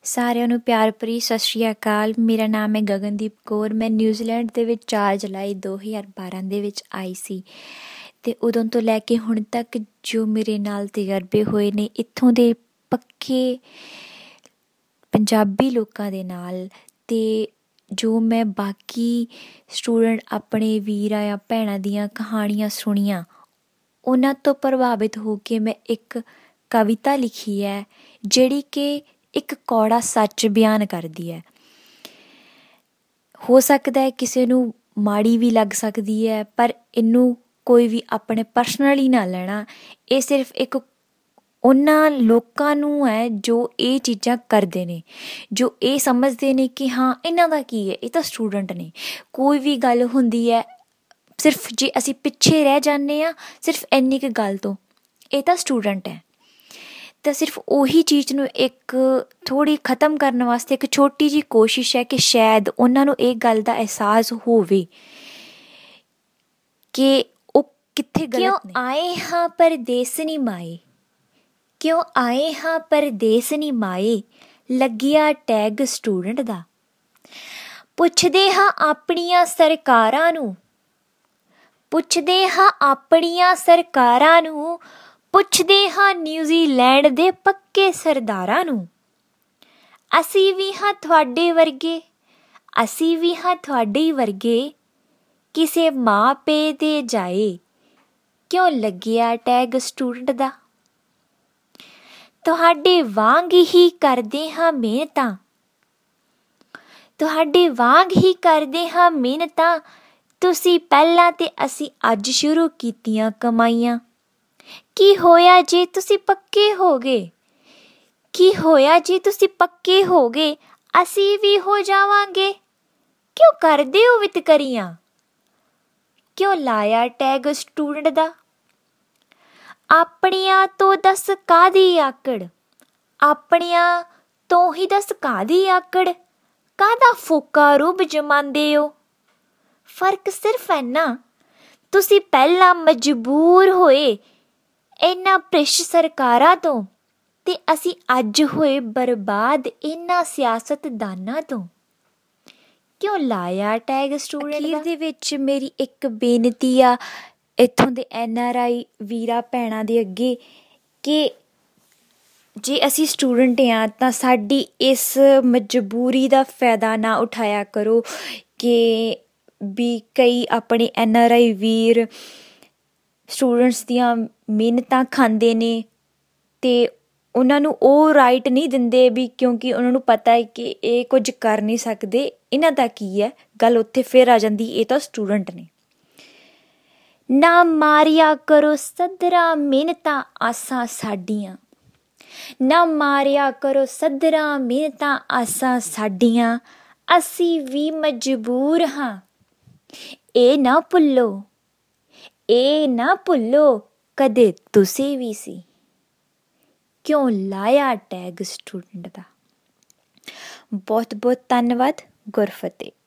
ਸਾਰਿਆਂ ਨੂੰ ਪਿਆਰ ਭਰੀ ਸਤਿ ਸ਼੍ਰੀ ਅਕਾਲ। ਮੇਰਾ ਨਾਮ ਹੈ ਗਗਨਦੀਪ ਕੌਰ। ਮੈਂ ਨਿਊਜ਼ੀਲੈਂਡ ਦੇ ਵਿੱਚ 4 ਜੁਲਾਈ 2012 ਦੇ ਵਿੱਚ ਆਈ ਸੀ ਅਤੇ ਉਦੋਂ ਤੋਂ ਲੈ ਕੇ ਹੁਣ ਤੱਕ ਜੋ ਮੇਰੇ ਨਾਲ ਤਜਰਬੇ ਹੋਏ ਨੇ ਇੱਥੋਂ ਦੇ ਪੱਕੇ ਪੰਜਾਬੀ ਲੋਕਾਂ ਦੇ ਨਾਲ, ਅਤੇ ਜੋ ਮੈਂ ਬਾਕੀ ਸਟੂਡੈਂਟ ਆਪਣੇ ਵੀਰਾਂ ਜਾਂ ਭੈਣਾਂ ਦੀਆਂ ਕਹਾਣੀਆਂ ਸੁਣੀਆਂ, ਉਹਨਾਂ ਤੋਂ ਪ੍ਰਭਾਵਿਤ ਹੋ ਕੇ ਮੈਂ ਇੱਕ ਕਵਿਤਾ ਲਿਖੀ ਹੈ ਜਿਹੜੀ ਕਿ ਇੱਕ ਕੌੜਾ ਸੱਚ ਬਿਆਨ ਕਰਦੀ ਹੈ। ਹੋ ਸਕਦਾ ਹੈ ਕਿਸੇ ਨੂੰ ਮਾੜੀ ਵੀ ਲੱਗ ਸਕਦੀ ਹੈ, ਪਰ ਇਹਨੂੰ ਕੋਈ ਵੀ ਆਪਣੇ ਪਰਸਨਲੀ ਨਾ ਲੈਣਾ। ਇਹ ਸਿਰਫ ਇੱਕ ਉਹਨਾਂ ਲੋਕਾਂ ਨੂੰ ਹੈ ਜੋ ਇਹ ਚੀਜ਼ਾਂ ਕਰਦੇ ਨੇ, ਜੋ ਇਹ ਸਮਝਦੇ ਨੇ ਕਿ ਹਾਂ ਇਹਨਾਂ ਦਾ ਕੀ ਹੈ, ਇਹ ਤਾਂ ਸਟੂਡੈਂਟ ਨੇ। ਕੋਈ ਵੀ ਗੱਲ ਹੁੰਦੀ ਹੈ, ਸਿਰਫ ਜੇ ਅਸੀਂ ਪਿੱਛੇ ਰਹਿ ਜਾਂਦੇ ਹਾਂ ਸਿਰਫ ਇੰਨੀ ਕੁ ਗੱਲ ਤੋਂ, ਇਹ ਤਾਂ ਸਟੂਡੈਂਟ ਹੈ। ਤਾਂ ਸਿਰਫ ਉਹੀ ਚੀਜ਼ ਨੂੰ ਇੱਕ ਥੋੜ੍ਹੀ ਖ਼ਤਮ ਕਰਨ ਵਾਸਤੇ ਇੱਕ ਛੋਟੀ ਜਿਹੀ ਕੋਸ਼ਿਸ਼ ਹੈ ਕਿ ਸ਼ਾਇਦ ਉਹਨਾਂ ਨੂੰ ਇਹ ਗੱਲ ਦਾ ਅਹਿਸਾਸ ਹੋਵੇ ਕਿ ਉਹ ਕਿੱਥੇ ਗਲਤ ਨੇ। ਕਿਉਂ ਆਏ ਹਾਂ ਪਰਦੇਸ ਨੀ ਮਾਏ, ਕਿਉਂ ਆਏ ਹਾਂ ਪਰਦੇਸ ਨੀ ਮਾਏ, ਲੱਗਿਆ ਟੈਗ ਸਟੂਡੈਂਟ ਦਾ। ਪੁੱਛਦੇ ਹਾਂ ਆਪਣੀਆਂ ਸਰਕਾਰਾਂ ਨੂੰ, ਪੁੱਛਦੇ ਹਾਂ ਆਪਣੀਆਂ ਸਰਕਾਰਾਂ ਨੂੰ, ਪੁੱਛਦੇ ਹਾਂ ਨਿਊਜ਼ੀਲੈਂਡ ਦੇ ਪੱਕੇ ਸਰਦਾਰਾਂ ਨੂੰ। ਅਸੀਂ ਵੀ ਹਾਂ ਤੁਹਾਡੇ ਵਰਗੇ, ਅਸੀਂ ਵੀ ਹਾਂ ਤੁਹਾਡੇ ਵਰਗੇ, ਕਿਸੇ ਮਾਂ ਪੇ ਦੇ ਜਾਏ, ਕਿਉਂ ਲੱਗਿਆ ਟੈਗ ਸਟੂਡੈਂਟ ਦਾ। ਤੁਹਾਡੇ ਵਾਂਗ ਹੀ ਕਰਦੇ ਹਾਂ ਮਿਹਨਤਾਂ, ਤੁਹਾਡੇ ਵਾਂਗ ਹੀ ਕਰਦੇ ਹਾਂ ਮਿਹਨਤਾਂ, ਤੁਸੀਂ ਪਹਿਲਾਂ ਤੇ ਅਸੀਂ ਅੱਜ ਸ਼ੁਰੂ ਕੀਤੀਆਂ ਕਮਾਈਆਂ। ਕੀ ਹੋਇਆ ਜੇ ਤੁਸੀਂ ਪੱਕੇ ਹੋ ਗਏ, ਕੀ ਹੋਇਆ ਜੇ ਤੁਸੀਂ ਪੱਕੇ ਹੋ ਗਏ, ਅਸੀਂ ਵੀ ਹੋ ਜਾਵਾਂਗੇ। ਕਿਉਂ ਕਰਦੇ ਹੋ ਵਿਤਕਰੀਆਂ, ਕਿਉਂ ਲਾਇਆ ਟੈਗ ਸਟੂਡੈਂਟ ਦਾ। ਆਪਣਿਆਂ ਤੋਂ ਦੱਸ ਕਾਹਦੀ ਆਕੜ, ਆਪਣਿਆਂ ਤੋਂ ਹੀ ਦੱਸ ਕਾਹਦੀ ਆਕੜ, ਕਾਹਦਾ ਫੋਕਾ ਰੂਬ ਜਮਾਉਂਦੇ ਹੋ। ਫਰਕ ਸਿਰਫ ਇੰਨਾ, ਤੁਸੀਂ ਪਹਿਲਾਂ ਮਜਬੂਰ ਹੋਏ ਇਹਨਾਂ ਭ੍ਰਿਸ਼ਟ ਸਰਕਾਰਾਂ ਤੋਂ, ਅਤੇ ਅਸੀਂ ਅੱਜ ਹੋਏ ਬਰਬਾਦ ਇਹਨਾਂ ਸਿਆਸਤਦਾਨਾਂ ਤੋਂ। ਕਿਉਂ ਲਾਇਆ ਟੈਗ ਸਟੂਡੈਂਟ ਦਾ। ਅਖੀਰ ਦੇ ਵਿੱਚ ਮੇਰੀ ਇੱਕ ਬੇਨਤੀ ਆ ਇੱਥੋਂ ਦੇ NRI ਵੀਰਾਂ ਭੈਣਾਂ ਦੇ ਅੱਗੇ ਕਿ ਜੇ ਅਸੀਂ ਸਟੂਡੈਂਟ ਹਾਂ ਤਾਂ ਸਾਡੀ ਇਸ ਮਜਬੂਰੀ ਦਾ ਫਾਇਦਾ ਨਾ ਉਠਾਇਆ ਕਰੋ ਕਿ ਵੀ ਕਈ ਆਪਣੇ NRI ਵੀਰ ਸਟੂਡੈਂਟਸ ਦੀਆਂ ਮਿਹਨਤਾਂ ਖਾਂਦੇ ਨੇ ਅਤੇ ਉਹਨਾਂ ਨੂੰ ਉਹ ਰਾਈਟ ਨਹੀਂ ਦਿੰਦੇ ਵੀ ਕਿਉਂਕਿ ਉਹਨਾਂ ਨੂੰ ਪਤਾ ਹੈ ਕਿ ਇਹ ਕੁਝ ਕਰ ਨਹੀਂ ਸਕਦੇ, ਇਹਨਾਂ ਦਾ ਕੀ ਹੈ। ਗੱਲ ਉੱਥੇ ਫਿਰ ਆ ਜਾਂਦੀ, ਇਹ ਤਾਂ ਸਟੂਡੈਂਟ ਨੇ। ਨਾ ਮਾਰਿਆ ਕਰੋ ਸੱਧਰਾਂ ਮਿਹਨਤਾਂ ਆਸਾਂ ਸਾਡੀਆਂ, ਨਾ ਮਾਰਿਆ ਕਰੋ ਸੱਧਰਾਂ ਮਿਹਨਤਾਂ ਆਸਾਂ ਸਾਡੀਆਂ, ਅਸੀਂ ਵੀ ਮਜਬੂਰ ਹਾਂ ਇਹ ਨਾ ਭੁੱਲੋ, ਇਹ ਨਾ ਭੁੱਲੋ ਕਦੇ ਤੁਸੀਂ ਵੀ ਸੀ। ਕਿਉਂ ਲਾਇਆ ਟੈਗ ਸਟੂਡੈਂਟ ਦਾ। ਬਹੁਤ ਬਹੁਤ ਧੰਨਵਾਦ। ਗੁਰਫਤਿਹ।